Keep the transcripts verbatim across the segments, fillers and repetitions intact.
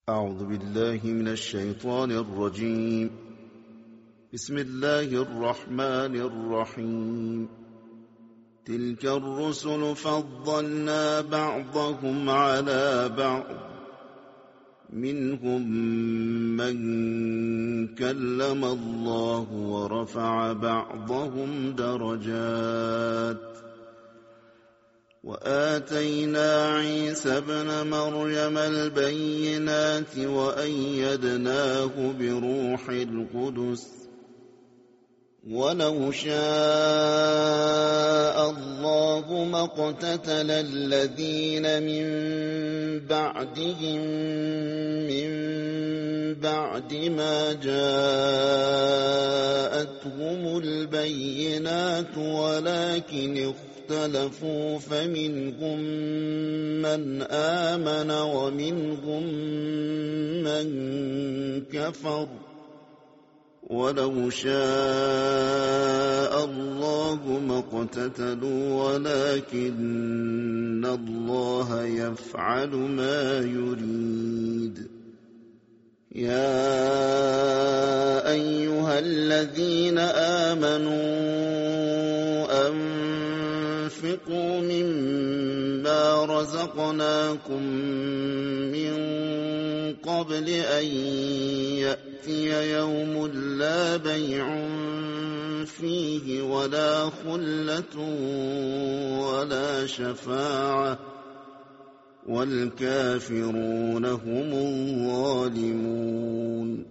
أعوذ بالله من الشيطان الرجيم. بسم الله الرحمن الرحيم. تلك الرسل فضلنا بعضهم على بعض، منهم من كلم الله ورفع بعضهم درجات، وآتينا عيسى ابن مريم البينات وأيدناه بروح القدس، ولو شاء الله ما اقتتل الذين من بعدهم من بعد ما جاءتهم البينات ولكن اختلفوا فمنهم من آمن ومنهم من كفر، ولو شاء الله ما اقتتلوا ولكن الله يفعل ما يريد. يا أيها الذين آمنوا أنفقوا مما رزقناكم من قبل أن يأتي يوم لا بيع فيه ولا خلة ولا شفاعة والكافرون هم الظالمون.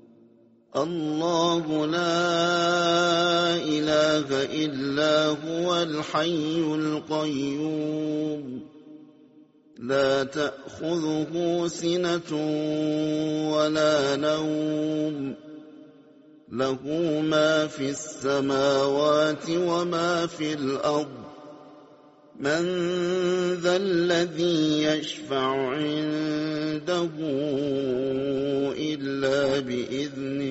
الله لا إله إلا هو الحي القيوم، لا تأخذه سنة ولا نوم، له ما في السماوات وما في الأرض. من ذا الذي يشفع عنده إلا بإذنه،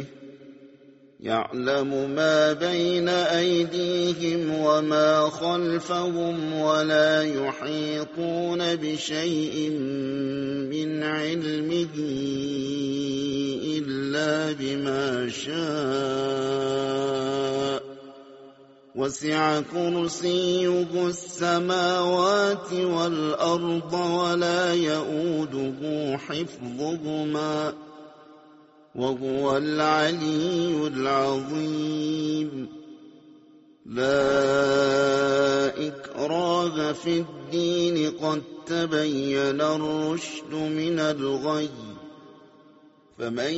يعلم ما بين أيديهم وما خلفهم ولا يحيطون بشيء من علمه إلا بما شاء، وسع كرسيه السماوات والأرض ولا يئوده حفظهما وهو العلي العظيم. لا إكراه في الدين، قد تبين الرشد من الغي، فمن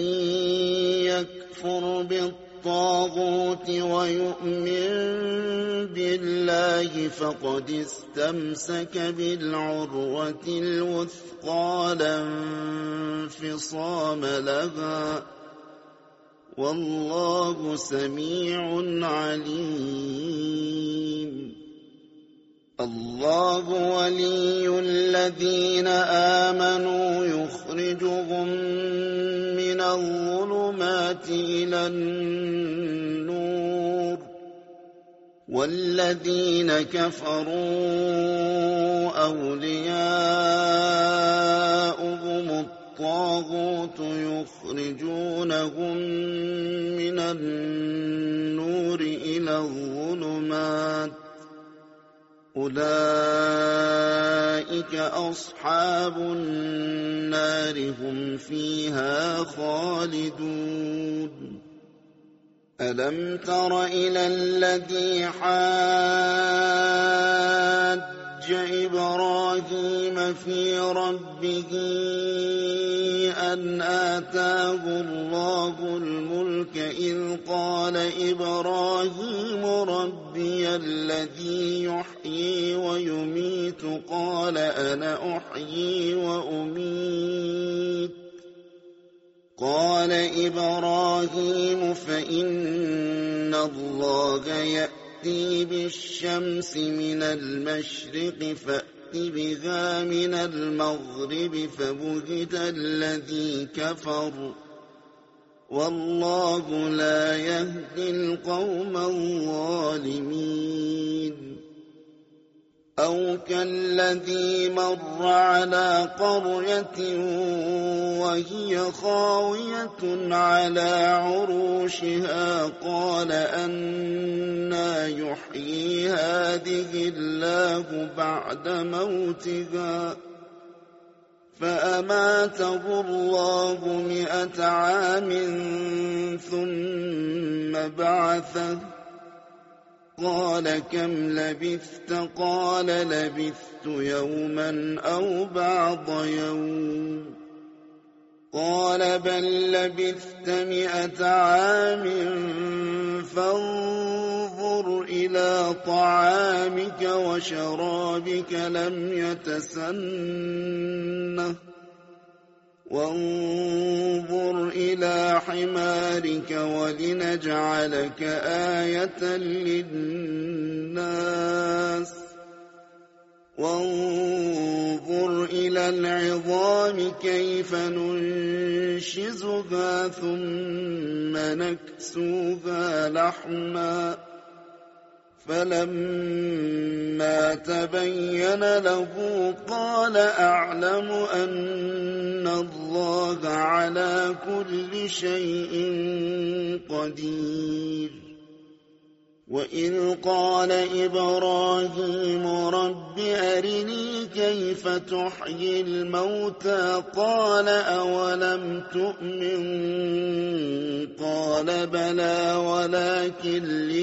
يكفر بالطاغوت ويؤمن بالله فقد استمسك بالعروة الوثقى لا انفصام لها، والله سميع عليم. الله ولي الذين آمنوا يخرجهم من الظلمات إلى النور، والذين كفروا أولياؤهم الطاغوت يخرجونهم من النور إلى الظلمات، أولئك أصحاب النار هم فيها خالدون. ألم تر إلى الذي حاج إبراهيم في ربه أن آتاه الله الملك إذ قال إبراهيم ربي الذي يحيي ويميت قال أنا أحيي وأميت قال إبراهيم فإن الله يأتي بالشمس من المشرق فأت بها من المغرب فبهت الذي كفر، والله لا يهدي القوم الظالمين. أو كالذي مر على قرية وهي خاوية على عروشها قال أنى يحيي هذه الله بعد موتها فأماته الله مئة عام ثم بعثه قال كم لبثت قال لبثت يوما أو بعض يوم قال بل لبثت مئة عام فانظر إلى طعامك وشرابك لم يتسنه وانظر إلى حمارك ولنجعلك آية للناس وانظر إلى العظام كيف ننشزها ثم نكسوها لحما فلما تبين له قال أعلم أن الله على كل شيء قدير وإذ قال إبراهيم رب أرني كيف تحيي الموتى قال أولم تؤمن قال بلى ولكن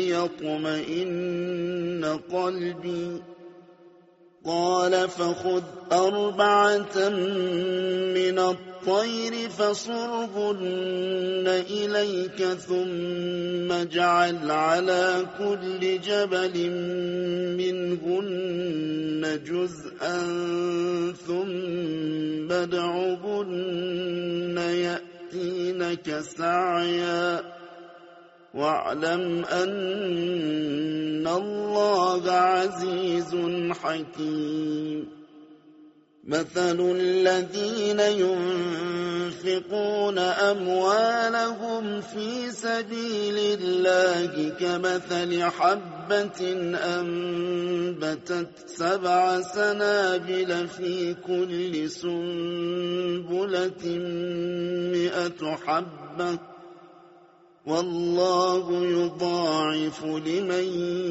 ليطمئن قلبي قال فخذ أربعة من الطير فصرهن إليك ثم اجعل على كل جبل منهن جزءا ثم ادعهن يأتينك سعيا واعلم أن الله عزيز حكيم مثل الذين ينفقون أموالهم في سبيل الله كمثل حبة أنبتت سبع سنابل في كل سنبلة مئة حبة والله يضاعف لمن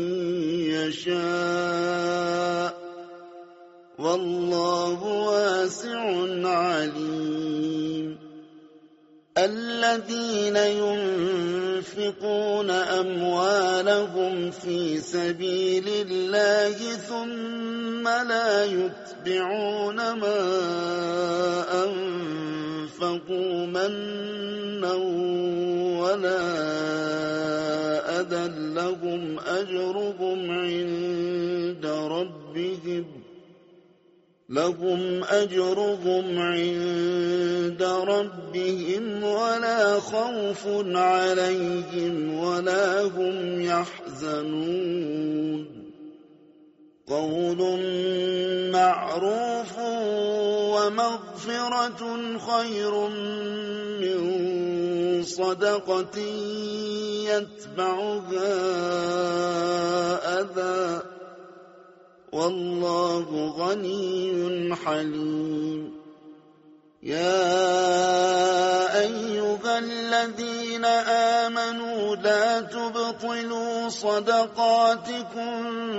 يشاء والله واسع عليم الذين ينفقون أموالهم في سبيل الله ثم لا يتبعون ما أنفقوا منا ولا أذى لهم أجرهم عند ربهم لهم أجرهم عند ربهم ولا خوف عليهم ولا هم يحزنون قول معروف ومغفرة خير من صدقة يتبعها أذى والله غني حليم يا أيها الذين آمنوا لا تبطلوا صدقاتكم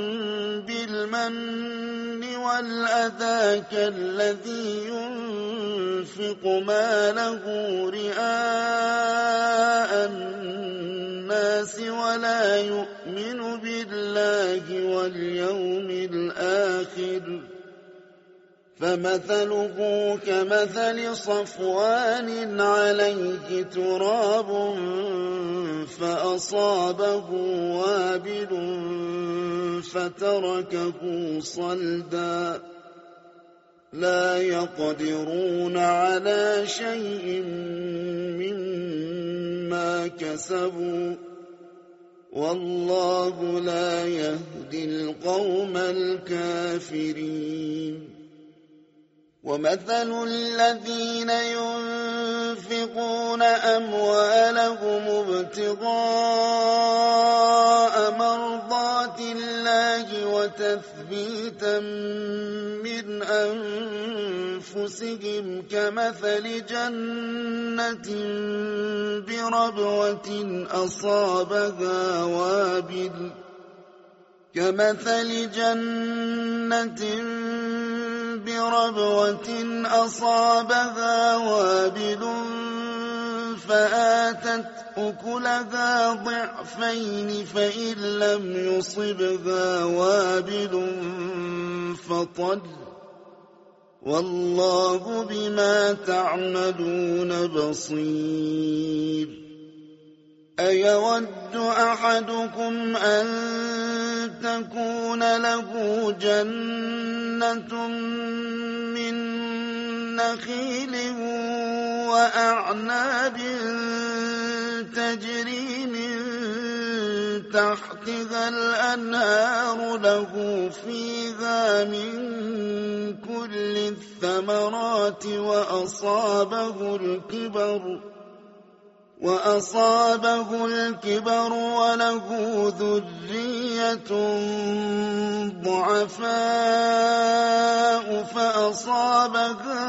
بالمن والأذى كالذي ينفق ماله رئاء الناس ولا يؤمن بالله واليوم الآخر فمثله كمثل صفوان عليه تراب فأصابه وابل فتركه صلدا لا يقدرون على شيء مما كسبوا والله لا يهدي القوم الكافرين ومثل الذين ينفقون أموالهم ابتغاء مرضات الله وتثبيتا تثبيتا من أنفسهم كمثل جنة بربوة أصابها وابل كمثل جنة بربوة أصابها وابل فآتت أكلها ضعفين فإن لم يصبها وابل فطل والله بما تعملون بصير أيود أحدكم أن تكون له جنة من نخيل وأعناب تجري من تحتها الأنهار له فيها من كل الثمرات وأصابه الكبر وأصابه الكبر وله ذرية ضعفاء فأصابها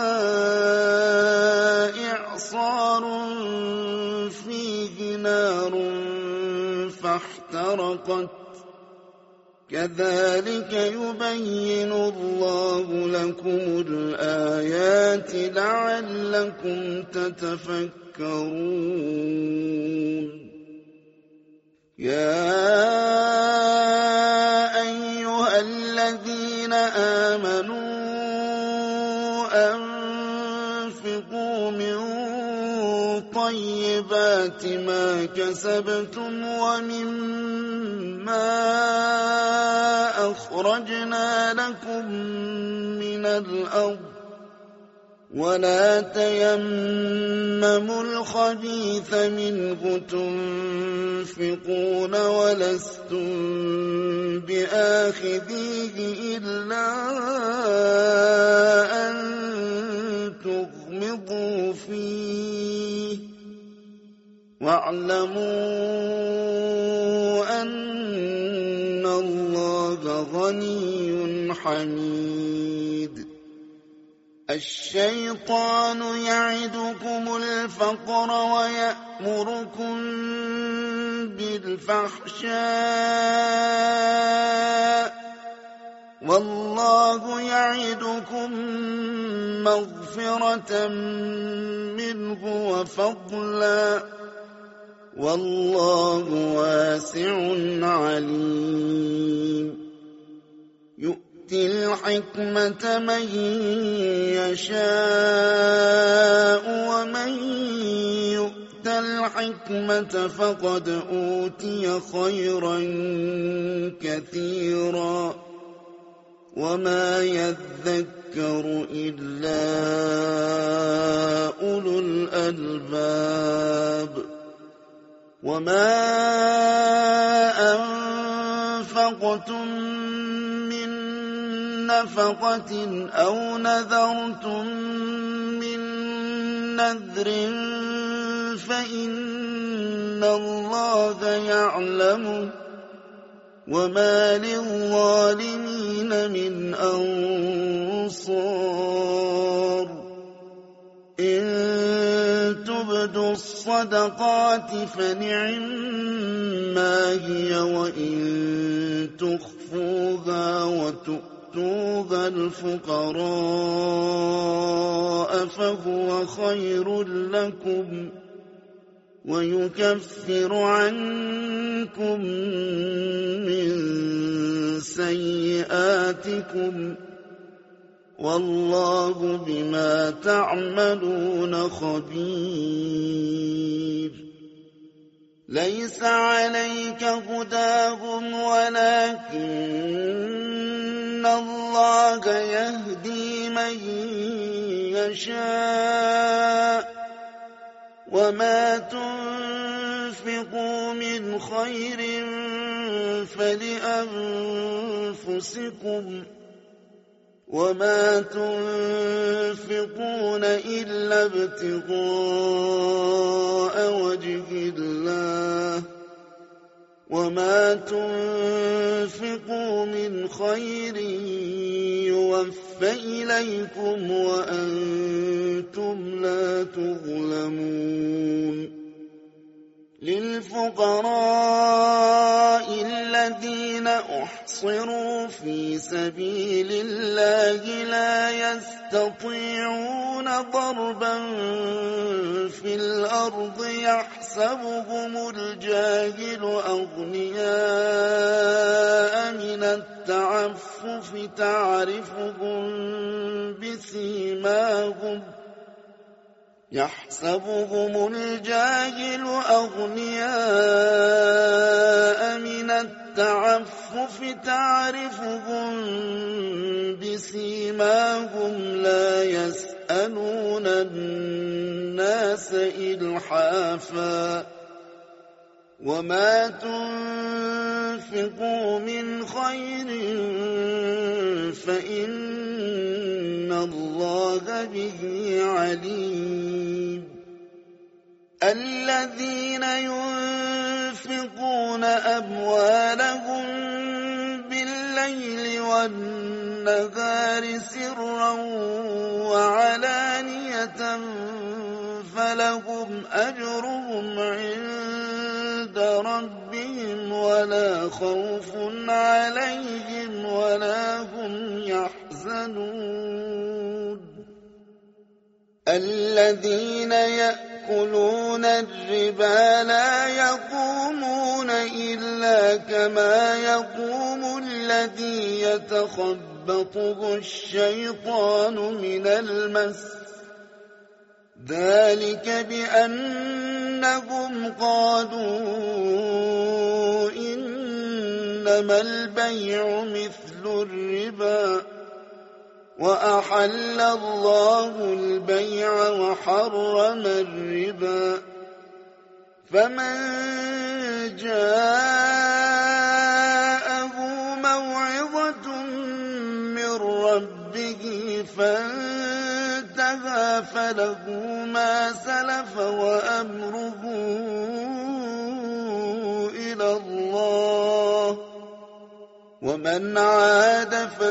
إعصار فيه نار فاحترقت كذلك يبين الله لكم الآيات لعلكم تتفكرون يا أيها الذين آمنوا أنفقوا من طيبات ما كسبتم ومما أخرجنا لكم من الأرض ولا تيمموا الخبيث منه تنفقون ولستم بآخذيه إلا أن تغمضوا فيه واعلموا أن الله غني حميد الشيطان يعدكم الفقر ويأمركم بالفحشاء والله يعدكم مغفرة منه وفضلا والله واسع عليم يؤتي الحكمة من يشاء ومن يؤت الحكمة فقد أوتي خيرا كثيرا وما يذكر إلا أولو الألباب وما أنفقتم من نفقة أو نذرتم من نذر فإن الله يعلمه وما للظالمين من أنصار إن تبدوا الصدقات فنعما هي وإن تخفوها وتؤتوها الفقراء فهو خير لكم ويكفر عنكم من سيئاتكم والله بما تعملون خبير ليس عليك هداهم ولكن الله يهدي من يشاء وما تنفقوا من خير فلأنفسكم وما تنفقون إلا ابتغاء وجه الله وما تنفقوا من خير يوفى إليكم وأنتم لا تظلمون للفقراء الذين أحصروا في سبيل الله لا يستطيعون ضربا في الأرض يحسبهم الجاهل أغنياء من التعفف تعرفهم بسيماهم يحسبهم الجاهل أغنياء من التعفف تعرفهم بسيماهم لا يسألون الناس إلحافا وما تنفقوا من خير فإن الله به عليم الذين ينفقون أموالهم بالليل والنهار سرا وعلانية فلهم أجرهم عند ربهم ولا خوف عليهم ولا هم يحزنون الذين يأكلون الربا لا يقومون إلا كما يقوم الذي يتخبطه الشيطان من المس ذلك بأنهم قالوا إنما البيع مثل الربا وأحل الله البيع وحرم الربا فمن جاءه موعظة من ربه فانتهى فله ما سلف وأمره إلى الله ومن عاد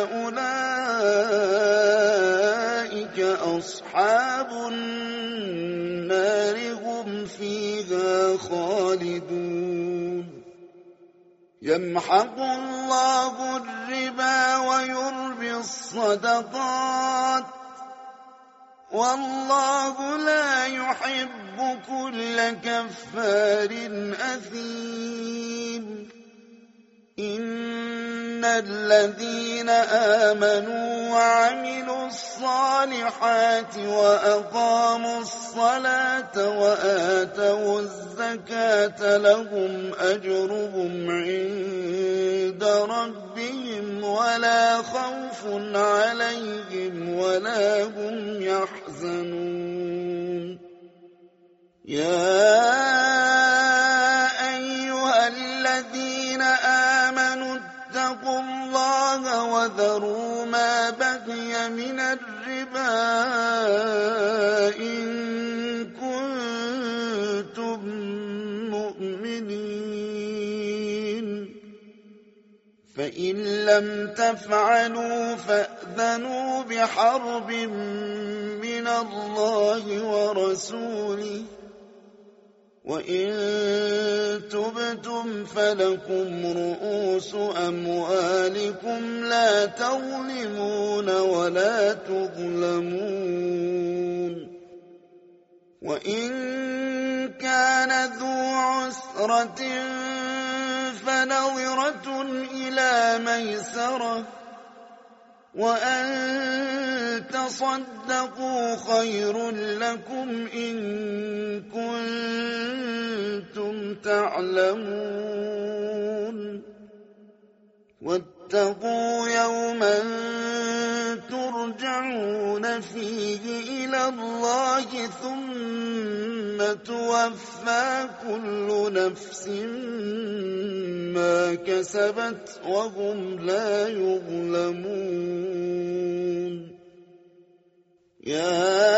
فأولئك أصحاب النار هم فيها خالدون يمحق الله الربا ويربي الصدقات والله لا يحب كل كفار أثيم إن الذين آمنوا وعملوا الصالحات وأقاموا الصلاة وآتوا الزكاة لهم أجرهم عند ربهم ولا خوف عليهم ولا هم يحزنون يا أيها الذين آمنوا اتقوا الله وذروا ما بقي من الربا إن كنتم مؤمنين فإن لم تفعلوا فأذنوا بحرب من الله ورسوله وإن تبتم فلكم رؤوس أموالكم لا تظلمون ولا تظلمون وإن كان ذو عسرة فنظرة إلى ميسرة وأن تصدقوا خير لكم إن كنتم تعلمون واتقوا يوما ترجعون فيه إلى الله ثم توفى كل نفس ما كسبت وهم لا يظلمون يا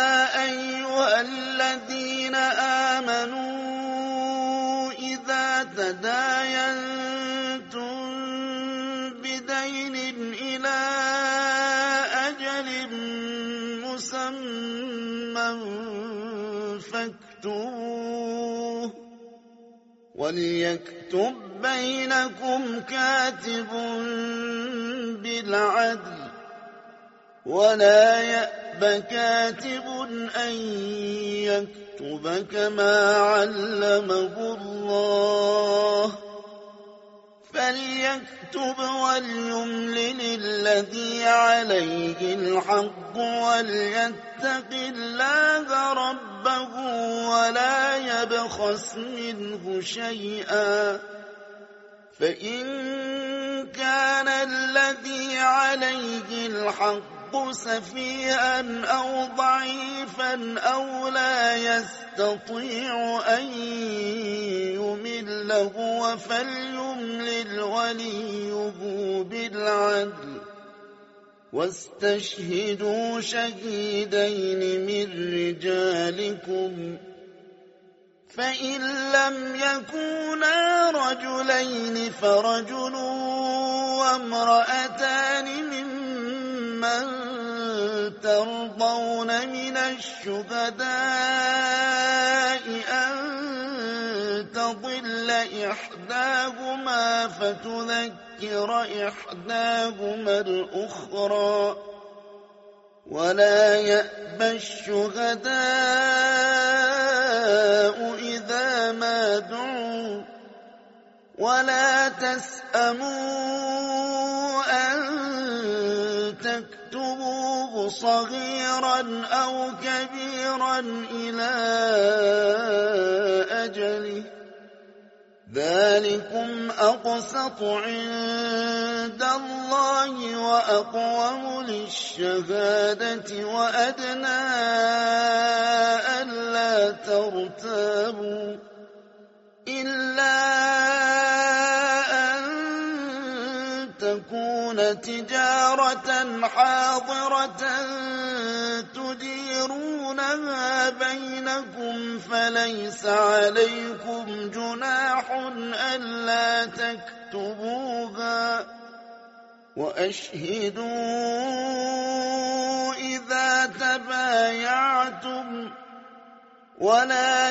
أيها الذين آمنوا إذا تداينتم بدين إلى أجل مسمى فاكتبوه وليكتب بينكم كاتب بالعدل ولا يأب كاتب أن يكتب كما علمه الله فليكتب وليملل الذي عليه الحق وليتق الله ربه ولا يبخس منه شيئا فإن كان الذي عليه الحق سفيها أو ضعيفا أو لا يستطيع أن يمل هو فليملل وليه بالعدل واستشهدوا شهيدين من رجالكم فإن لم يكونا رجلين فرجل وامرأتان ممن ترضون من الشهداء أن تضل إحداهما فتذكر إحداهما الأخرى ولا يأبى الشهداء إذا ما دعوا ولا تسأموا أن تكتبوه صغيرا أو كبيرا إلى أجله ذلكم أقسط عند الله وأقوم للشهادة وأدنى ألا ترتابوا إلا أن تكون تجارة حاضرة تديرونها بينكم فليس عليكم جناح ألا تكتبوها وأشهدوا إذا تبايعتم ولا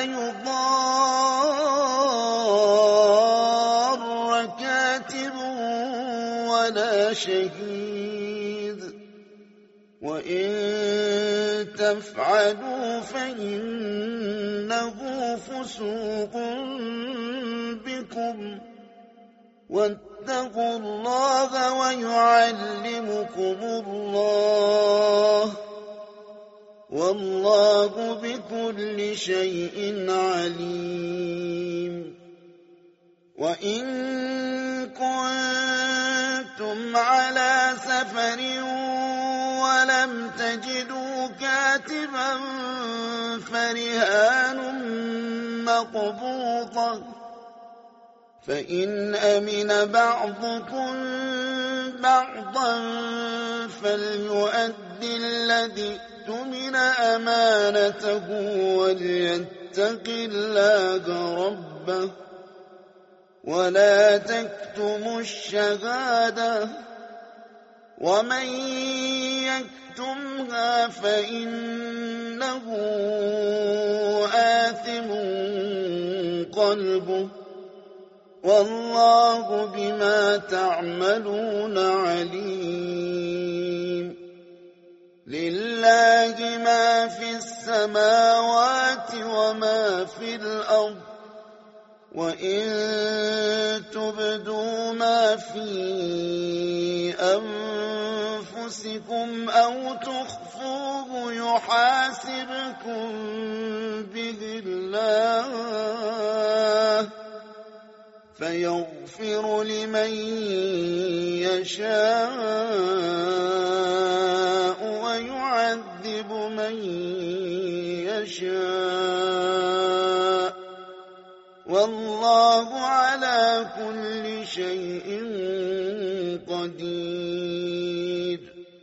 يضار كاتب ولا شهيد وإن تفعلوا فإنه فسوق بكم واتقوا الله ويعلمكم الله والله بكل شيء عليم وإن كنتم على سفر ولم تجدوا كاتبا فرهان مقبوضة فإن أمن بعضكم بعضا فليؤدي الذي اؤتمن أمانته وليتق الله ربه ولا تكتموا الشهادة ومن يكتمها فإنه آثم قلبه والله بما تعملون عليم لله ما في السماوات وما في الأرض وإن تبدوا ما في أنفسكم أو تخفوه يحاسبكم به الله فيغفر لمن يشاء ويعذب من يشاء والله على كل شيء قدير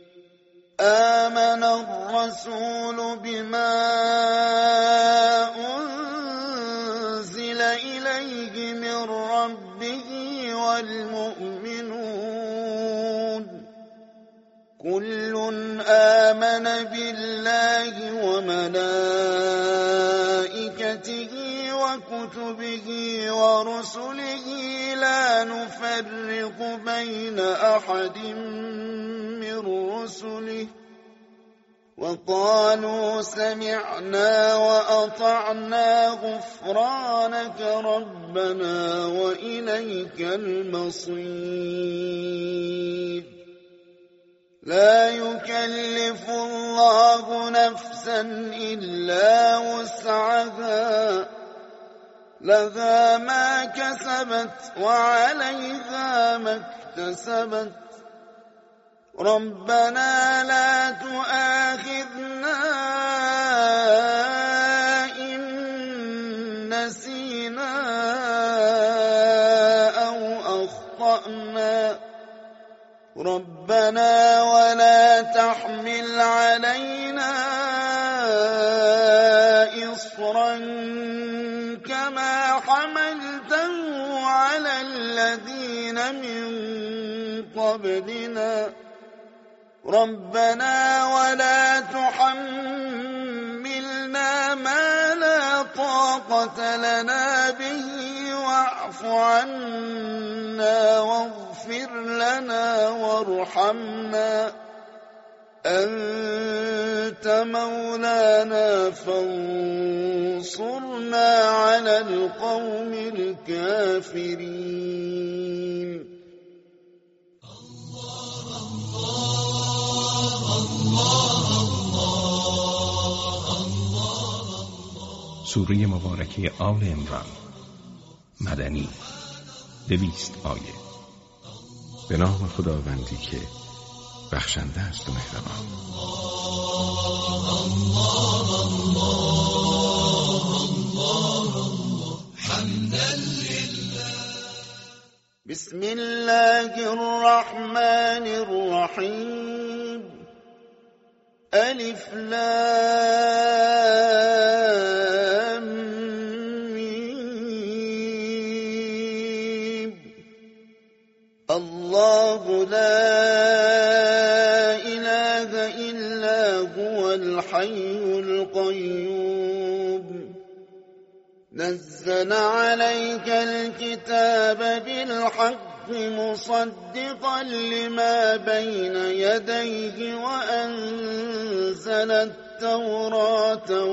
آمن الرسول بما أنزل إليه من وملائكته وكتبه ورسله لا نفرق بين أحد من رسله وقالوا سمعنا وأطعنا غفرانك ربنا وإليك المصير. لا يكلف الله نفسا إلا وسعها لها ما كسبت وعليها ما اكتسبت ربنا لا تؤاخذنا إن نسينا أو أخطأنا ربنا ولا تحمل علينا إصرا كما حملته على الذين من قبلنا ربنا ولا تحملنا ما لا طاقة لنا به واعف عنا واغفر لنا وارحمنا أنت مولانا فانصرنا على القوم الكافرين. سوره مبارکه آل عمران، مدنی، دویست آیه. به نام خداوندی که بخشنده است و مهربان. بسم الله الرحمن الرحیم. الف لام میم. الله لا إله إلا هو الحي القيوم نزل عليك الكتاب بالحق مصدقا لما بين يديه وأنزل التوراة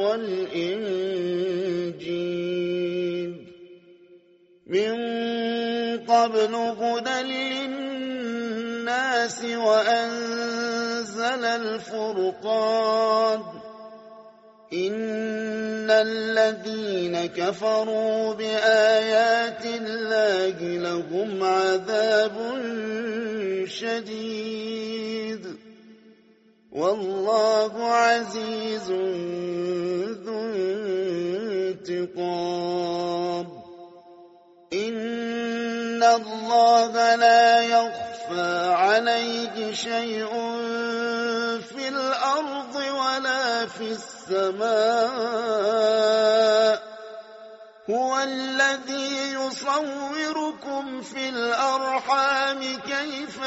والإنجيل من قبل هدى للناس وأنزل الفرقان إن الذين كفروا بآيات الله لهم عذاب شديد والله عزيز ذو انتقام. إن الله لا يخفى عليه شيء في الأرض ولا في السماء هو الذي يصوركم في الأرحام كيف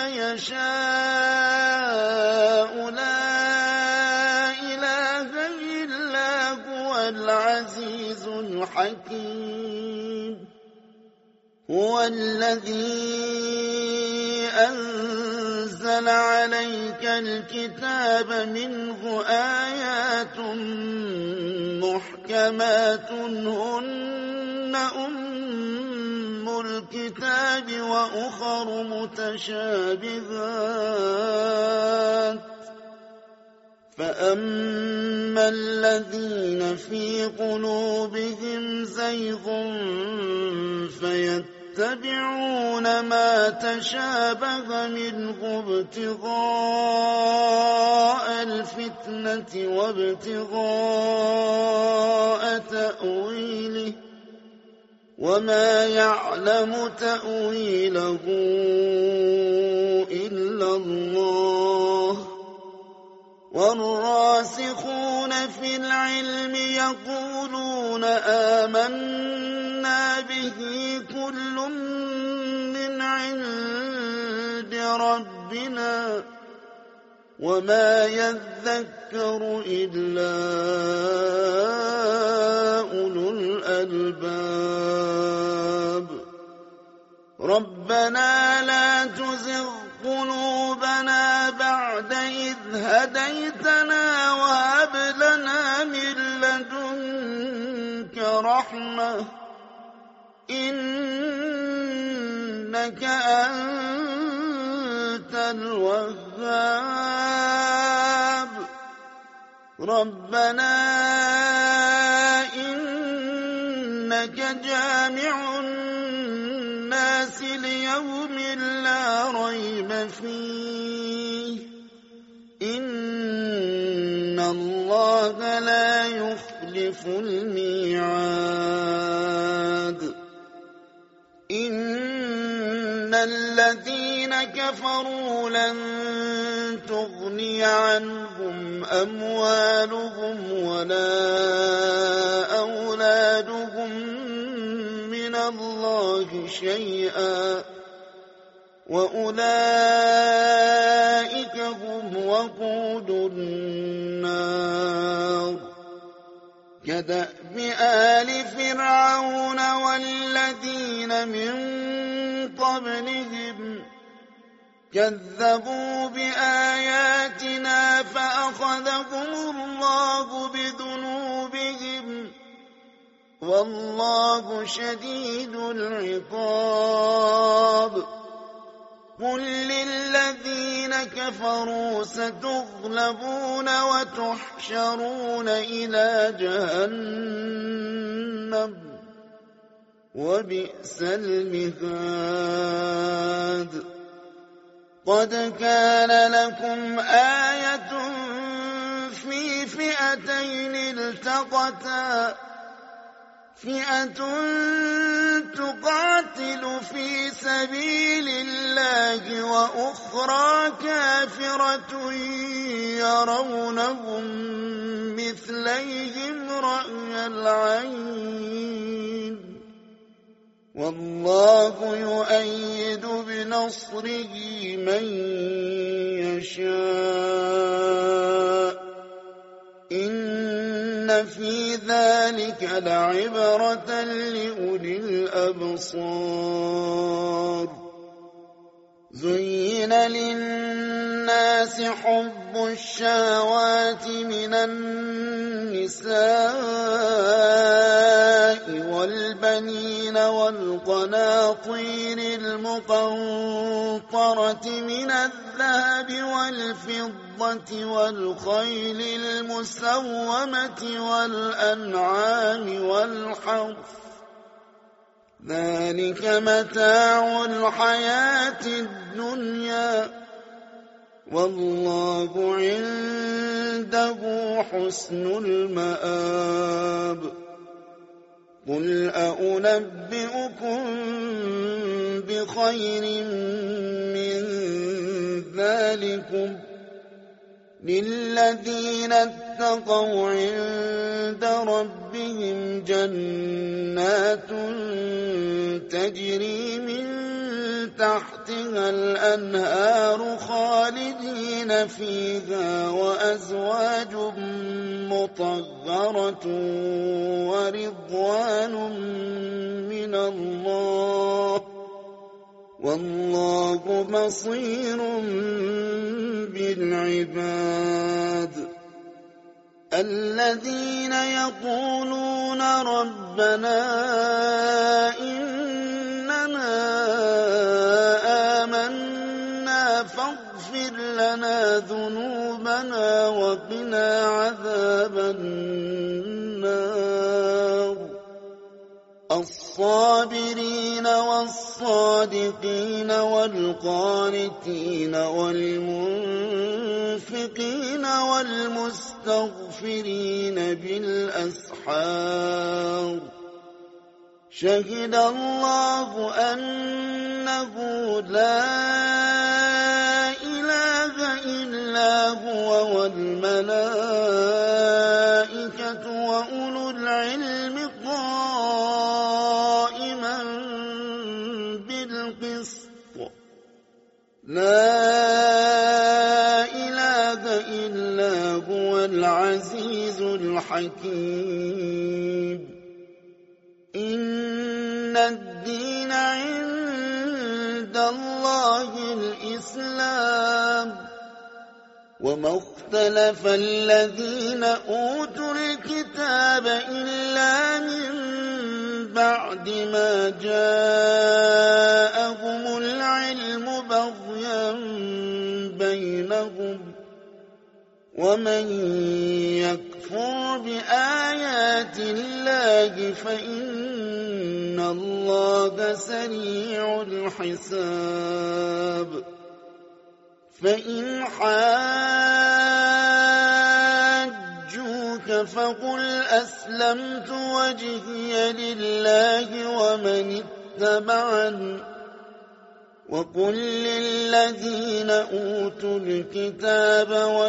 يشاء لا إله إلا هو العزيز الحكيم. هو الذي أنزل عليك الكتاب منه آيات محكمات هن أم الكتاب وأخر متشابهات فأما الذين في قلوبهم زيغ فيتبعون ما تشابه منه ابتغاء الفتنة وابتغاء تأويله وما يعلم تأويله إلا الله والراسخون في العلم يقولون آمنا به كل من عند ربنا وما يذكر إلا أولو الألباب ربنا لا تزغ قلوبنا بعد إذ هديتنا وهب لنا من لدنك رحمة إنك أنت الوهاب ربنا إنك جامع الناس ليوم لا ريب فيه إن الله لا يخلف الميعاد إن الذين كفروا لن تغني عنهم أموالهم ولا أولادهم من الله شيئا وأولئك هم وقود النار كدأب آل فرعون والذين من قبلهم كذبوا بآياتنا فأخذهم الله بذنوبهم والله شديد العقاب قل للذين كفروا ستغلبون وتحشرون إلى جهنم وبئس المهاد قد كان لكم آية في فئتين التقتا فئة تقاتل في سبيل الله وأخرى كافرة يرونهم مثليهم رأي العين والله يؤيد بنصره من يشاء إن في ذلك لعبرة لأولي الأبصار زين للناس حب الشهوات من النساء والبنين والقناطير المقنطرة من الذهب والفضة والخيل المسومة والأنعام والحرث ذلك متاع الحياة الدنيا والله عنده حسن المآب قل أنبئكم بخير من ذلكم للذين اتقوا عند ربهم جنات تجري من تحتها الأنهار خالدين فيها وأزواج مطهرة ورضوان من الله والله بصير بالعباد الذين يقولون ربنا إننا آمنا فاغفر لنا ذنوبنا وقنا عذاب النار الصابرين والصادقين والقانتين والمنفقين والمستغفرين بالأسحار شهد الله أنه لا إله إلا هو والملائكة وأولو العلم قائما بالقسط لا إله العزيز الحكيم إن الدين عند الله الإسلام وما اختلف الذين أوتوا الكتاب إلا من بعد ما جاءهم العلم بغيا بينهم ومن يكفر بآيات الله فإن الله سريع الحساب فإن حاجوك فقل أسلمت وجهي لله ومن اتبعني وقل للذين أوتوا الكتاب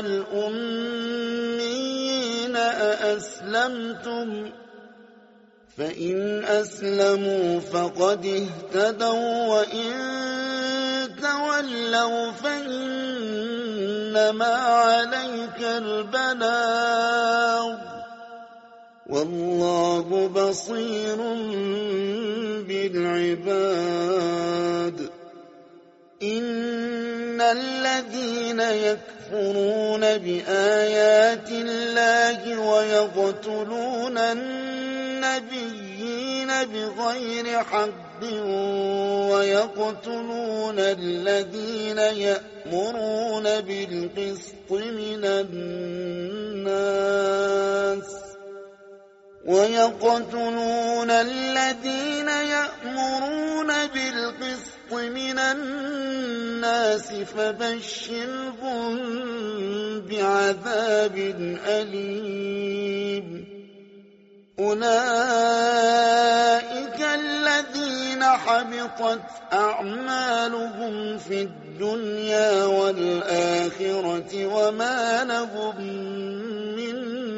والأميين أأسلمتم فإن أسلموا فقد اهتدوا وإن تولوا فإنما عليك البلاغ والله بصير بالعباد إن الذين يكفرون بآيات الله ويقتلون النبيين بغير حق ويقتلون الذين يأمرون بالقسط من الناس ويقتلون الذين يأمرون بالقسط من الناس فبشرهم بعذاب أليم أولئك الذين حبطت أعمالهم في الدنيا والآخرة وما لهم من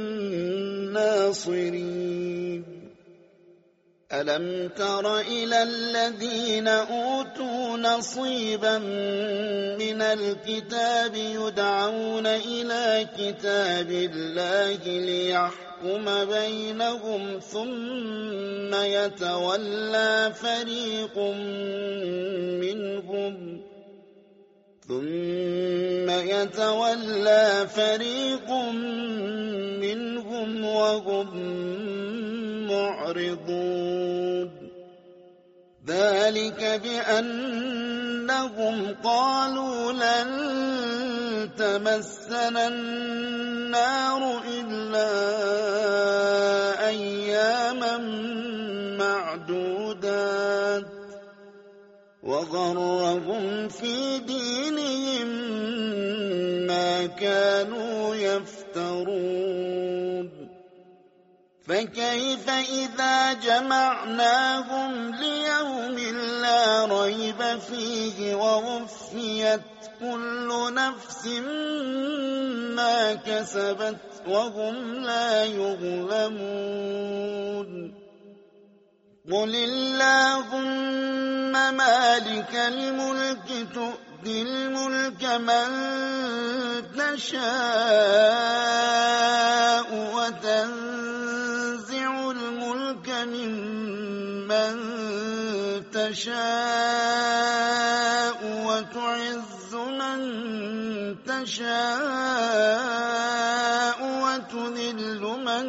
ناصرين ألم تر إلى الذين أوتوا نصيبا من الكتاب يدعون إلى كتاب الله ليحكم بينهم ثم يتولى فريق منهم ثم يتولى فريق منهم وهم معرضون ذلك بأنهم قالوا لن تمسنا النار إلا أياما معدودات وغرهم في دينهم ما كانوا يفترون فكيف إذا جمعناهم ليوم لا ريب فيه ووفيت كل نفس ما كسبت وهم لا يظلمون قل اللهم مالك الملك تؤتي الملك من تشاء وتنزع الملك ممن تشاء وتعز من تشاء وتذل من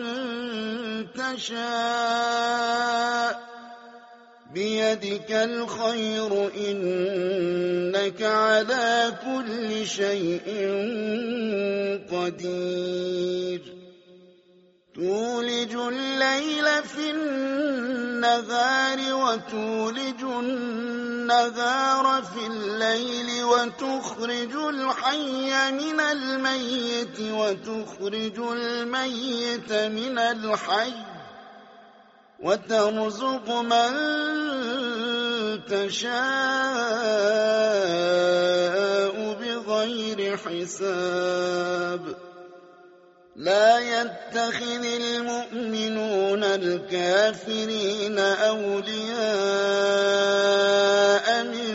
تشاء بيدك الخير إنك على كل شيء قدير تولج الليل في النهار وتولج النهار في الليل وتخرج الحي من الميت وتخرج الميت من الحي وترزق من تشاء بغير حساب لا يتخذ المؤمنون الكافرين أولياء من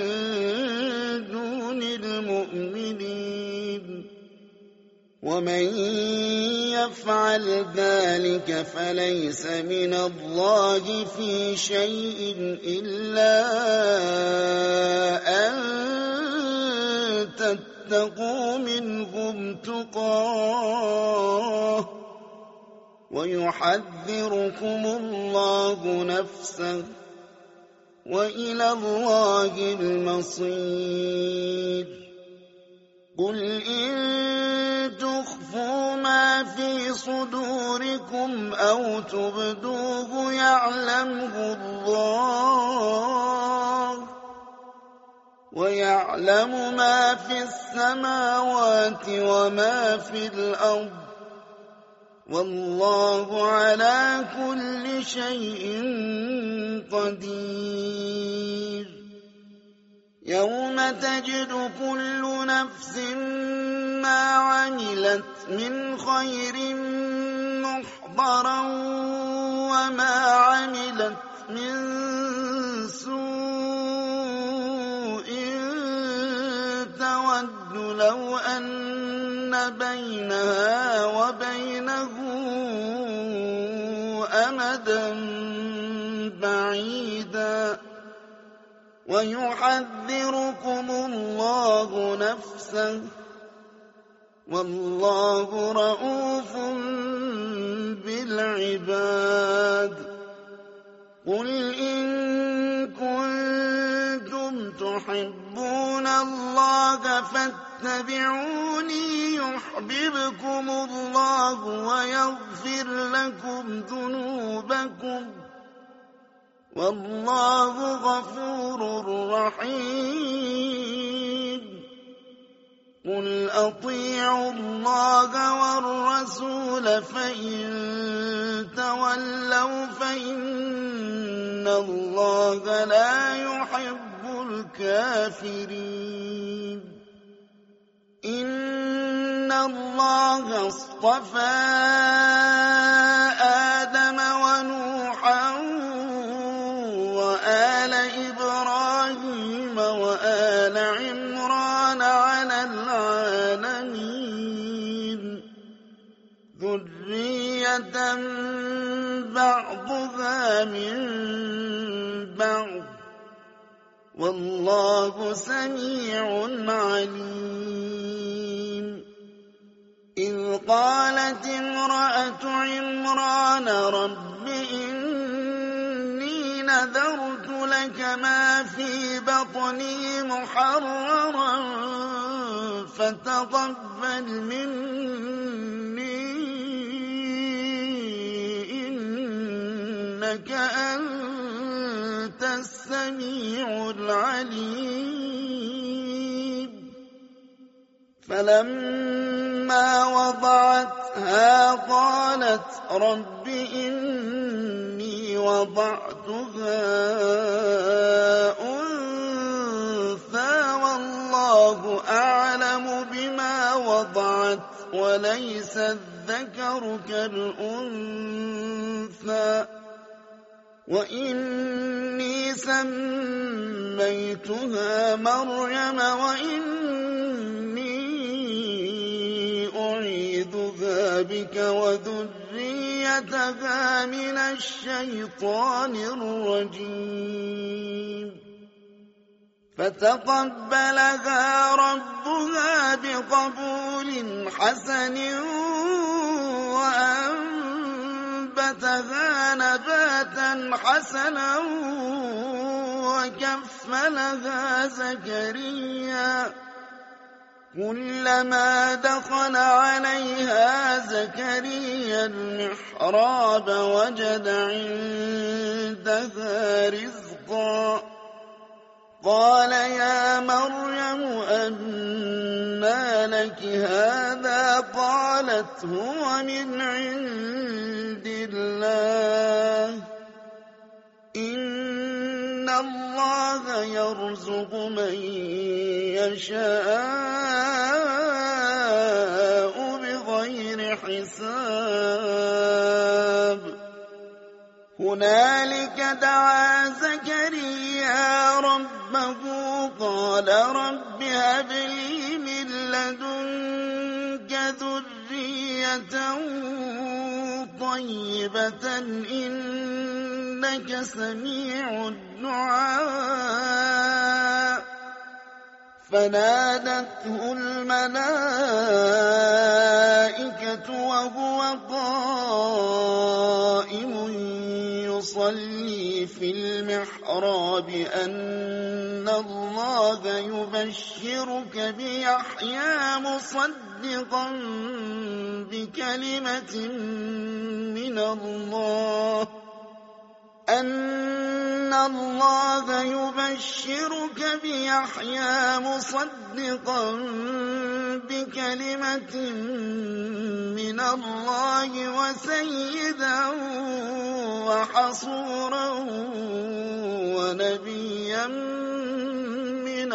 دون المؤمنين ومن يفعل يفعل ذلك فليس من الله في شيء إلا أن تتقوا منهم تقاه ويحذركم الله نفسه وإلى الله المصير. قل إن تخفوا ما في صدوركم أو تبدوه يعلمه الله ويعلم ما في السماوات وما في الأرض والله على كل شيء قدير. يوم تجد كل نفس ما عملت من خير محضرا وما عملت من سوء تود لو أن بينها وبينه أمدا بعيدا ويحذركم الله نفسه والله رءوف بالعباد. قل إن كنتم تحبون الله فاتبعوني يحببكم الله ويغفر لكم ذنوبكم والله غفور رحيم. قل أطيعوا الله والرسول فإن تولوا فإن الله لا يحب الكافرين. إن الله اصطفى آدم ونوحا وآل إبراهيم وآل عمران على العالمين ذرية بعضها من بعض والله سميع عليم. إذ قالت امرأة عمران رب إني نذرت لك ما في بطني محررا فتقبل مني إنك أنت السميع العليم. فلما وضعتها قالت رب إني وضعتها أنثى والله أعلم بما وضعت وليس الذكر كالأنثى وإني سميتها مريم وإني أعيذها بك وذريتها من الشيطان الرجيم. فتقبلها ربها بقبول حسن وأنبتها نباتا حسنا وكفلها زكريا كلما دخل عليها زكريا المحراب وجد عندها رزقا قال يا مريم أنى لك هذا قالت هو من عند الله إن الله يرزق من يشاء بغير حساب. هنالك دعا زكريا ربه قال رب هب لي من لدنك ذرية ذرية طيبة إنك سميع الدعاء فنادته الملائكة وهو قائم يصلي في المحراب أن الله يبشرك بيحيى مصدقا بكلمة من الله أن الله يبشرك بيحيى مصدقا بكلمة من الله وسيدا وحصورا ونبيا من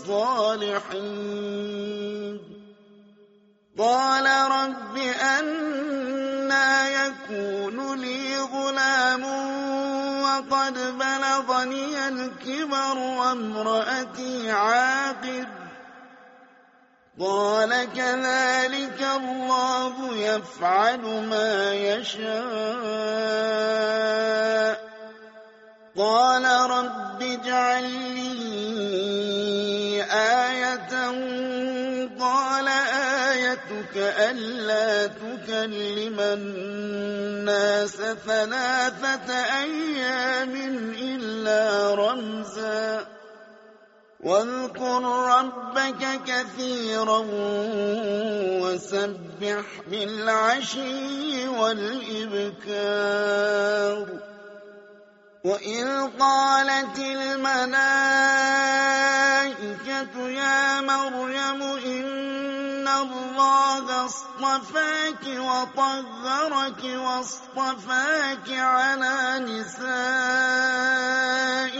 الصالحين قال رب أنى يكون لي غلام وقد بلغني الكبر وامرأتي عاقر قال كذلك الله يفعل ما يشاء قال رب اجعل لي آية قال آيتك ألا تكلم الناس ثلاثة أيام إلا رمزا واذكر ربك كثيرا وسبح بالعشي والإبكار وإذ قالت الملائكة يا مريم إن الله اصطفاك وطهرك واصطفاك على نساء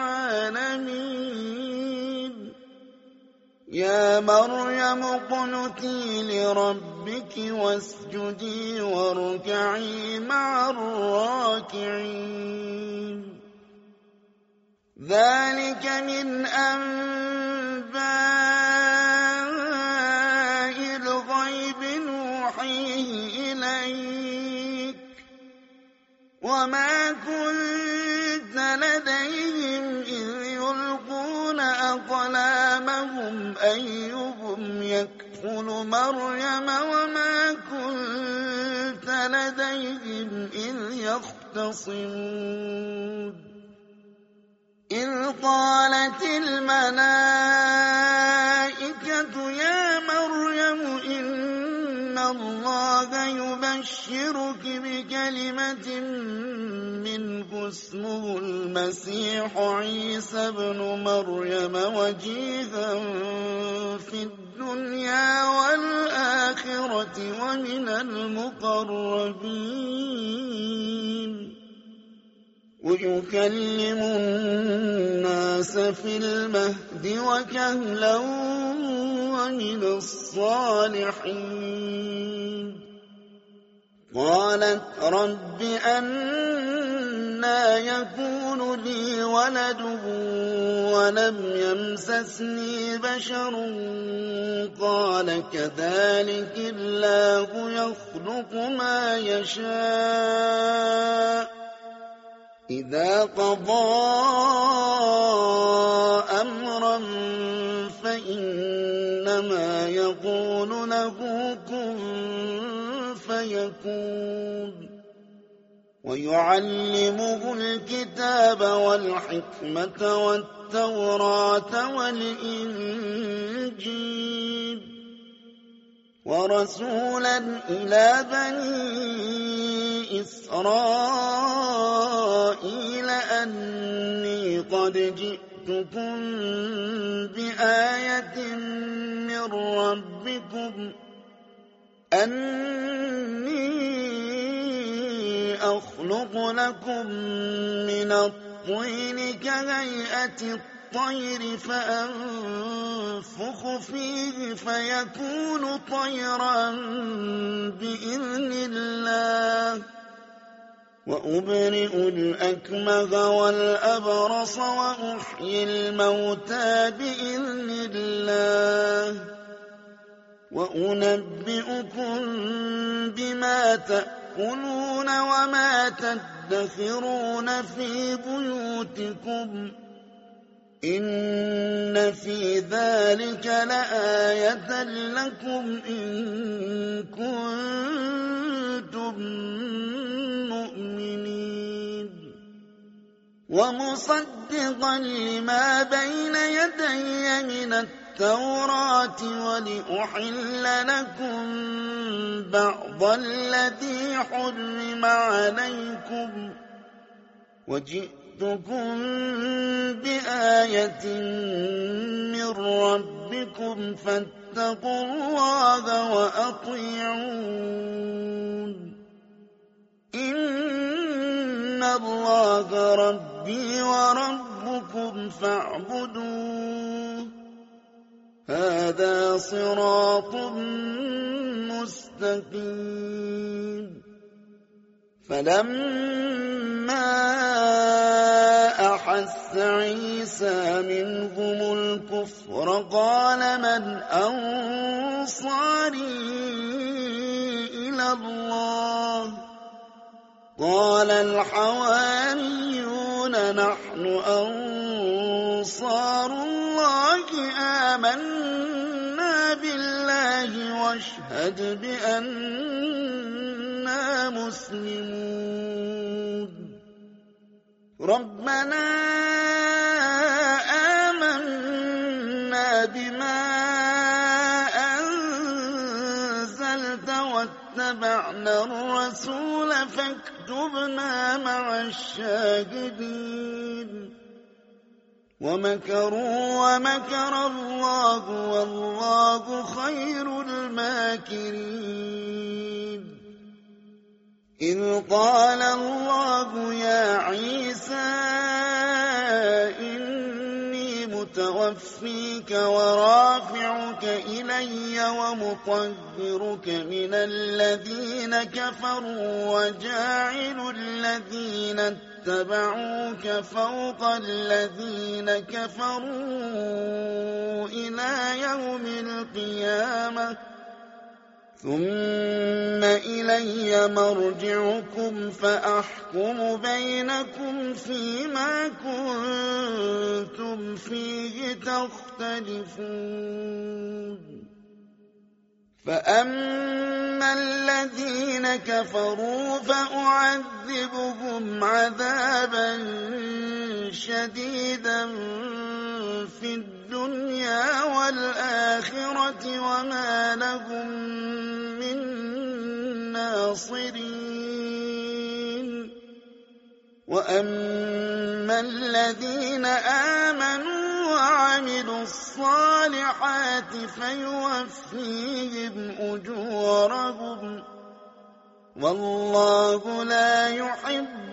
العالمين يا مريم اقنتي لربك واسجدي واركعي مع الراكعين ذلك من أنباء الغيب نوحيه إليك وما كنت لديهم إذ يلقون أقلامهم أيهم يكفل مريم وما كنت لديهم إذ يختصمون إذ قالت الملائكة يا مريم إن الله يبشرك بكلمة منه اسمه المسيح عيسى ابن مريم وجيها في الدنيا والآخرة ومن المقربين ويكلم الناس في المهد وكهلا ومن الصالحين قالت رب أنى يكون لي ولد ولم يمسسني بشر قال كذلك الله يخلق ما يشاء إذا قضى أمرا فإنما يقول له كن فيكون ويعلمه الكتاب والحكمة والتوراة والإنجيل ورسولا إلى بني إسرائيل أني قد جئتكم بآية من ربكم أني أخلق لكم من الطين كهيئة الطير فأنفخ فيه فيكون طيرا بإذن الله وأبرئ الأكمه والأبرص وأحيي الموتى بإذن الله وأنبئكم بما تأكلون وما تدخرون في بيوتكم إن في ذلك لآية لكم إن كنتم مؤمنين ومصدقا لما بين يدي من التوراة ولأحل لكم بعض الذي حرم عليكم وجئتكم بآية من ربكم فاتقوا الله وأطيعون إن الله ربي وربكم فاعبدوه هذا صراط مستقيم فلما أحس عيسى منهم الكفر قال من أنصاري إلى الله قال الحواريون نحن أنصار الله آمنا بالله واشهد بأننا مسلمون ربنا آمنا بما أنزلت واتبعنا الرسول فاكتبنا مع الشاهدين ومكروا ومكر الله والله خير الماكرين إذ قال الله يا عيسى إني متوفيك ورافعك إلي ومطهرك من الذين كفروا وجاعل الذين اتبعوك فوق الذين كفروا إلى يوم القيامة ثم إلي مرجعكم فأحكم بينكم فيما كنتم فيه تختلفون فأما الذين كفروا فأعذبهم عذابا شديدا في الدنيا والآخرة وما لهم من ناصرين وأما الذين آمنوا وعملوا الصالحات فيوفيهم أجورهم والله لا يحب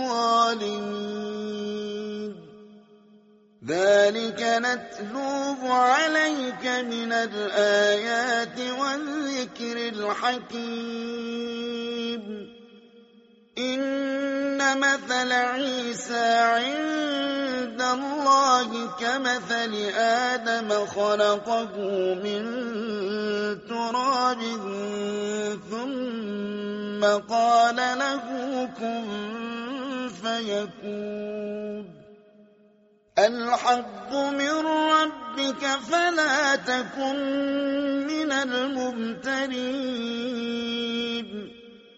الظالمين ذلك نتلوه عليك من الآيات والذكر الحكيم إن مثل عيسى عند الله كمثل آدم خلقه من تراب ثم قال له كن فيكون الحق من ربك فلا تكن من الممترين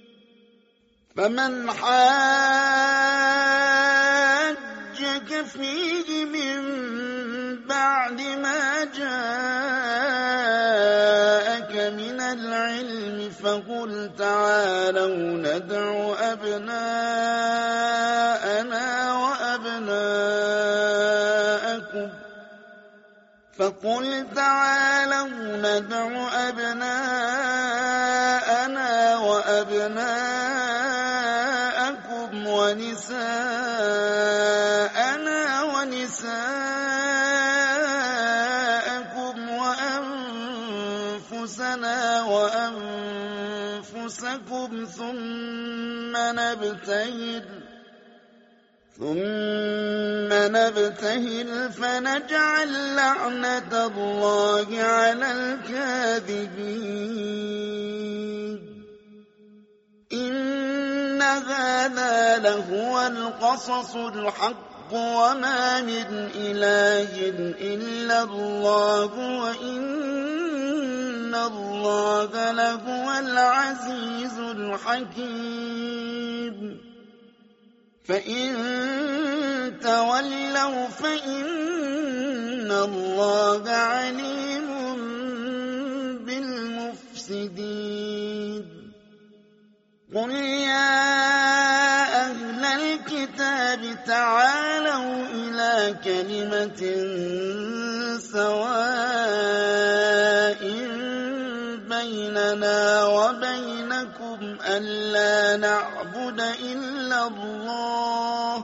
فمن حاجك فيه من بعد ما جاءك من العلم فقل تعالوا ندع أبناءنا وأبناءكم فقل تعالوا ندع أبناءنا وأبناءكم ونساءنا ونساءكم وأنفسنا وأنفسكم ثم نبتهل ثم نبتهل فنجعل لعنة الله على الكاذبين إن هذا لهو القصص الحق وما من إله إلا الله وإن الله لهو العزيز الحكيم فإن تولوا فإن الله عليم بالمفسدين قل يا أهل الكتاب تعالوا إلى كلمة سواء بيننا وبينكم ألا نعبد إلا الله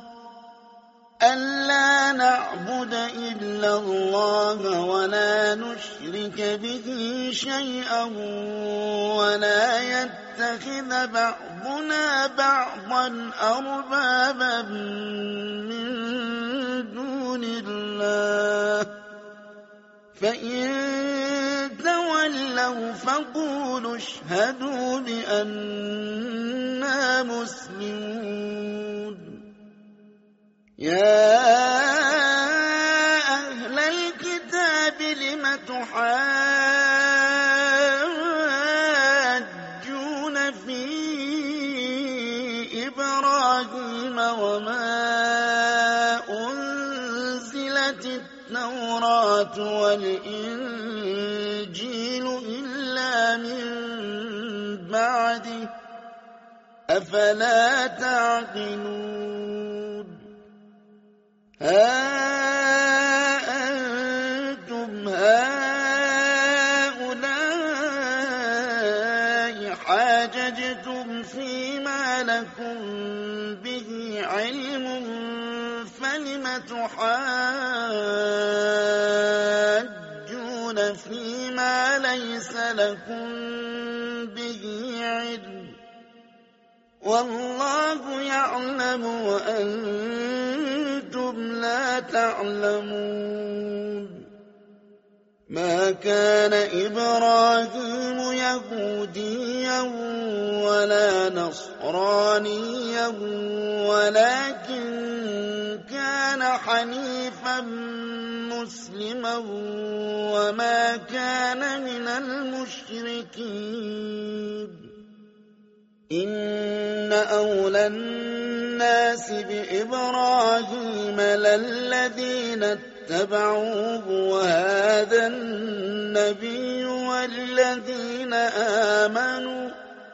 ألا نعبد إلا الله ولا نشرك به شيئا ولا يتخذ بعضنا بعضا أربابا من دون الله فإن تولوا فقولوا اشهدوا بأننا مسلمون يا أهل الكتاب لم تحاجون في إبراهيم وما أنزلت التوراة والإنجيل إلا من بعده أفلا تعقلون ها أنتم هؤلاء حاججتم فيما لكم به علم فلم تحاجون فيما ليس لكم به علم والله يعلم وأنتم لا تعلمون ما كان إبراهيم يهوديا ولا نصرانيا ولكن كان حنيفا مسلما وما كان من المشركين إن أولى الناس بإبراهيم للذين اتبعوه وهذا النبي والذين آمنوا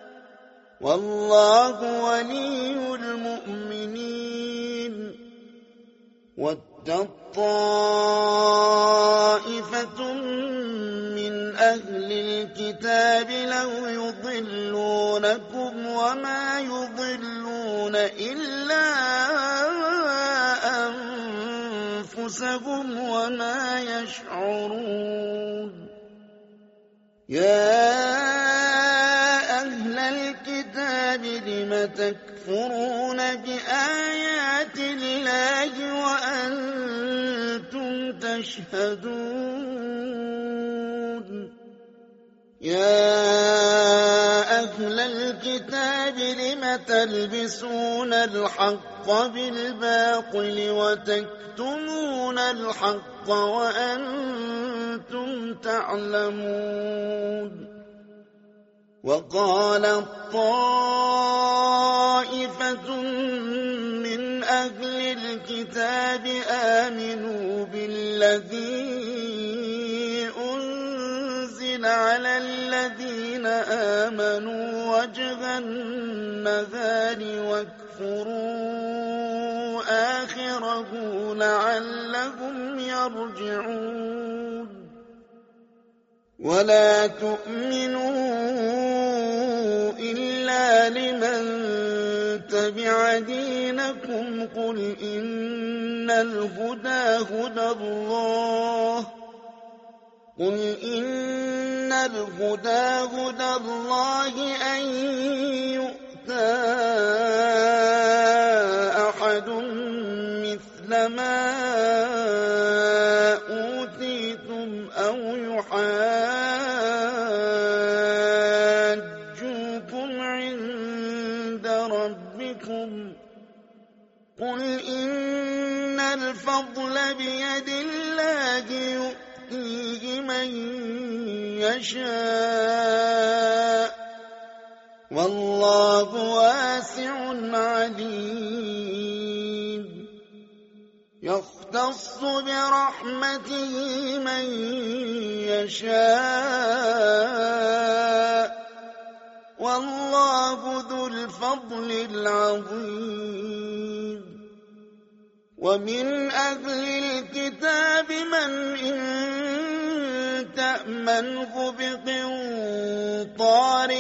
والله ولي المؤمنين ود طائفة من أهل الكتاب لو يضلونكم وما يضلون إلا أنفسهم وما يشعرون يا أهل الكتاب لم تكفرون بآيات الله وأنتم تشهدون يا أهل الكتاب لم تلبسون الحق بالباطل وتكتمون الحق وأنتم تعلمون وقال طائفة من أهل الكتاب آمنوا بالذي أنزل على الذين آمنوا وجه النهار واكفروا آخره لعلهم يرجعون ولا تؤمنوا إلا لمن تبع دينكم قل إن الهدى هدى الله قل إن الهدى هدى الله أن يؤتى أحد مثل ما أوتيتم أو يحاجوكم عند ربكم قل إن الفضل بيد الله يؤتيه من يشاء والله واسع عليم يختص برحمته من يشاء والله ذو الفضل العظيم ومن أهل الكتاب من إن تأمنه بقنطار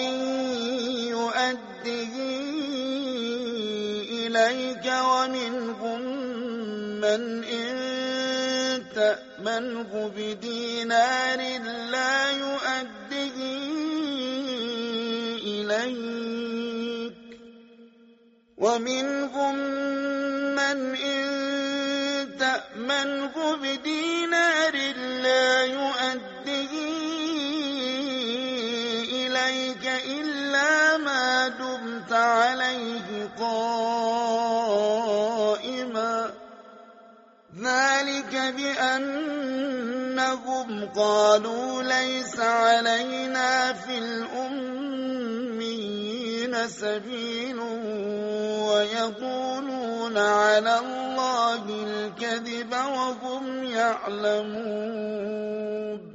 يؤده إليك ومنهم من إن تأمنه بدينار لا يؤده إليك ومنهم من إن تأمنه بدينار لا يؤده إليك إلا ما دمت عليه قائما ذلك بأنهم قالوا ليس علينا في الأميين سبيل ويقولون على الله الكذب وهم يعلمون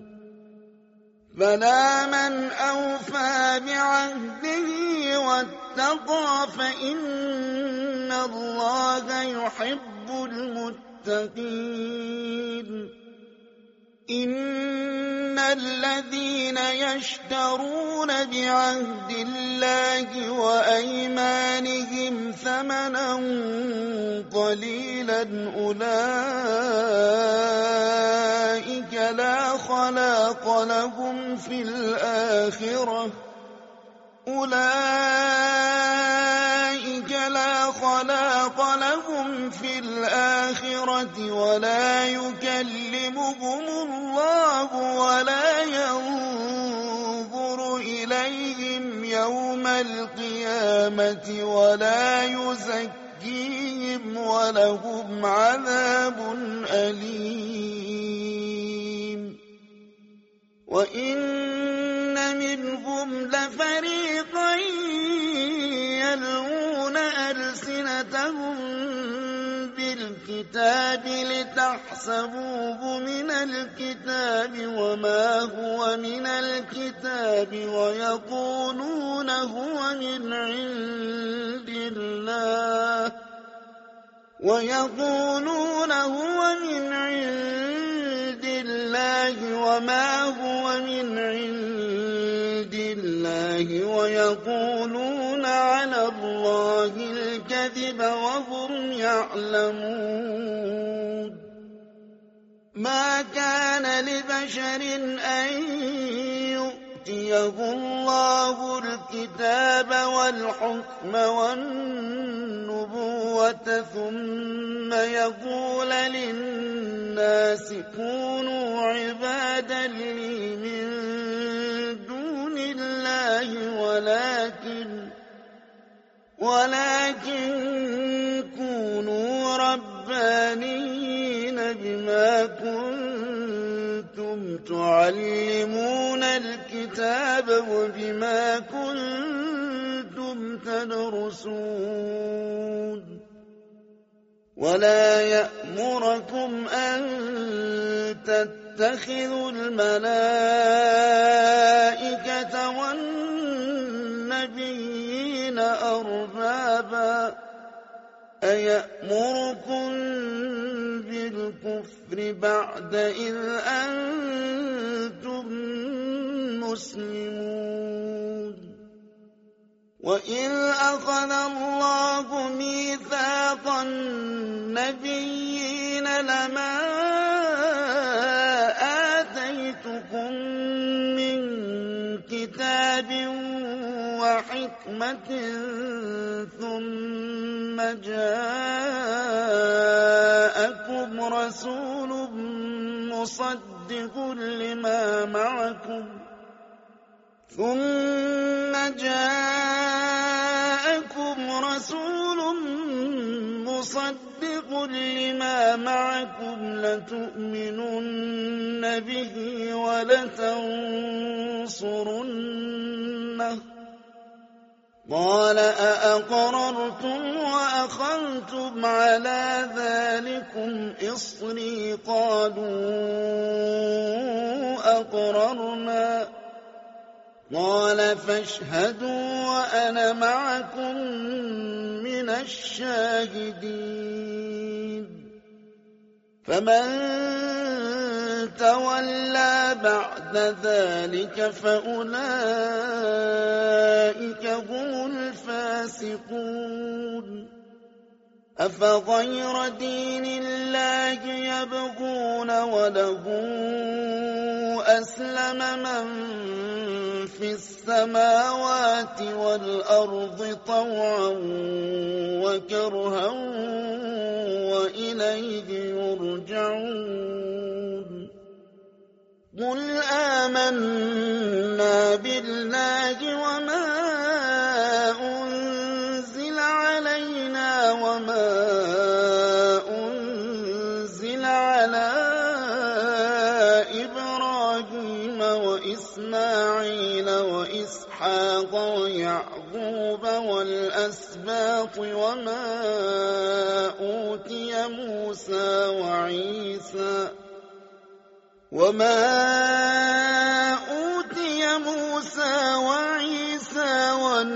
بلى من أوفى بعهده واتقى فإن الله يحب المتقين إن الذين يشترون بعهد الله وأيمانهم ثمنا قليلا أولئك لا خلاق لهم في الآخرة أولئك لا خلاق لهم في الآخرة ولا يكلمهم الله ولا ينظر إليهم يوم القيامة ولا يزكيهم ولهم عذاب أليم وإن منهم لفريقا يلوون ألسنتهم بالكتاب لتحسبوه من الكتاب وما هو من الكتاب ويقولون هو من عند الله ويقولون هو من عند الله وما هو من عند الله ويقولون على الله الكذب وهم يعلمون ما كان لبشر أن يؤتيه الله الكتاب والحكم والنبوة ثم يقول للناس كونوا عبادا لي من دون الله ولكن ولكن كونوا ربانيين بما كنتم تعلمون الكتاب وبما كنتم تدرسون ولا يأمركم أن تتخذوا الملائكة والنبيين أربابا أيأمركم بالكفر بعد إذ أنتم مسلمون وإذ أخذ الله ميثاق النبيين لما آتيتكم من كتاب وحكمة ثم جاءكم رسول مصدق لما معكم ثم جاءكم رسول مصدق لما معكم لتؤمنن به ولتنصرنه قال أأقررتم وأخذتم على ذلكم إصري قالوا أقررنا قال فاشهدوا وأنا معكم من الشاهدين فمن تولى بعد ذلك فأولئك هم الفاسقون أفغير دين الله يبغون وله أسلم من في السماوات والأرض طوعا وكرها وإليه يرجعون قل آمنا بالله وما أنزل علينا وما أنزل على إبراهيم وإسماعيل وإسحاق ويعقوب والأسباط وما أوتي موسى وعيسى وما أوتي موسى وعيسى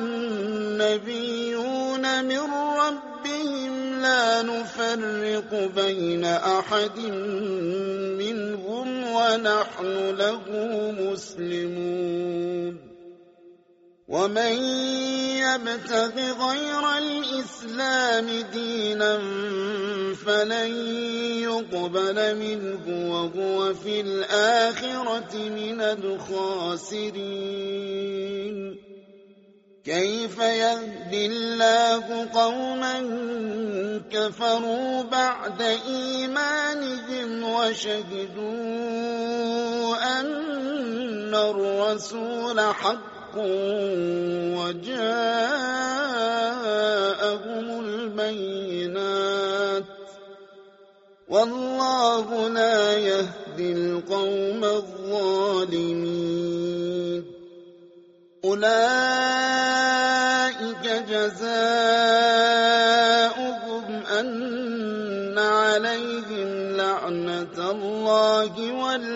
والنبيون من ربهم لا نفرق بين أحد منهم ونحن له مسلمون ومن يبتغ غير الإسلام دينا فلن يقبل منه وهو في الآخرة من الخاسرين كيف يهدي الله قوما كفروا بعد إيمانهم وشهدوا أن الرسول حق وجاءهم البينات والله لا يهدي القوم الظالمين أولئك جزاؤهم أن عليهم لعنة الله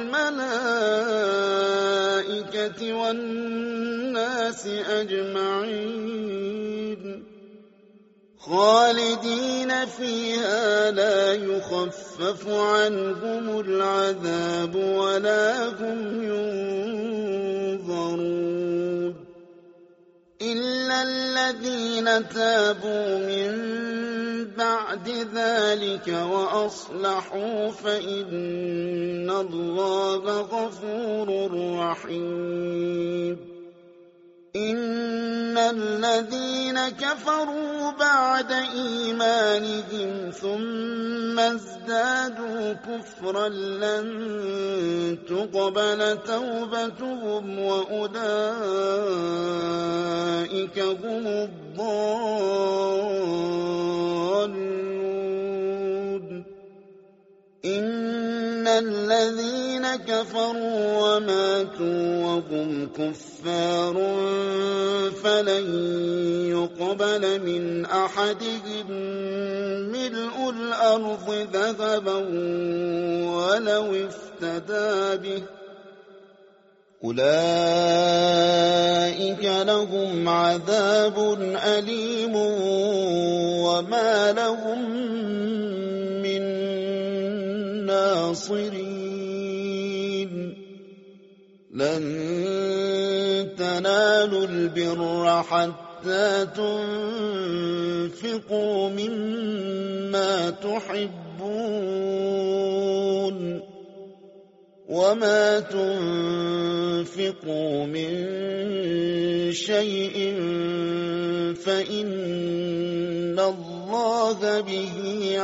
والملائكة والناس أجمعين خالدين فيها لا يخفف عنهم العذاب ولا هم ينظرون إلا الذين تابوا من بعد ذلك وأصلحوا فإن الله غفور رحيم إن الذين كفروا بعد إيمانهم ثم ازدادوا كفرا لن تقبل توبتهم وأولئك هم الضالون إن الذين كفروا وماتوا وهم كفار فلن يقبل من أحدهم ملء الأرض ذهبا ولو افتدى به أولئك لهم عذاب أليم وما لهم من ناصرين لن تنالوا البر حتى تنفقوا مما تحبون وما تنفقوا من شيء فإن الله به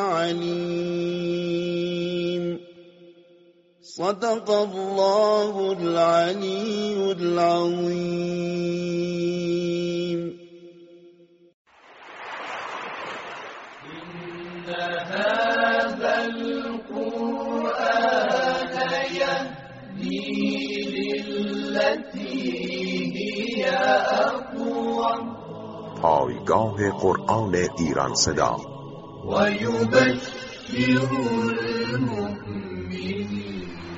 عليم. صدق الله العلي العظيم. إن هذا القرآن يهدي للتي هي أقوم. پایگاه قرآن ایران صدا و یبشر المؤمنین